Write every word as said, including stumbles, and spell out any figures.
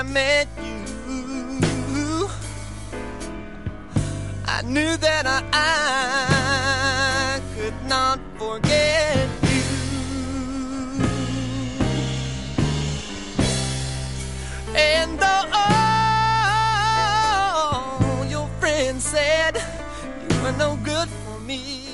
met you, I knew that I, I could not forget you. And though all your friends said you were no good for me,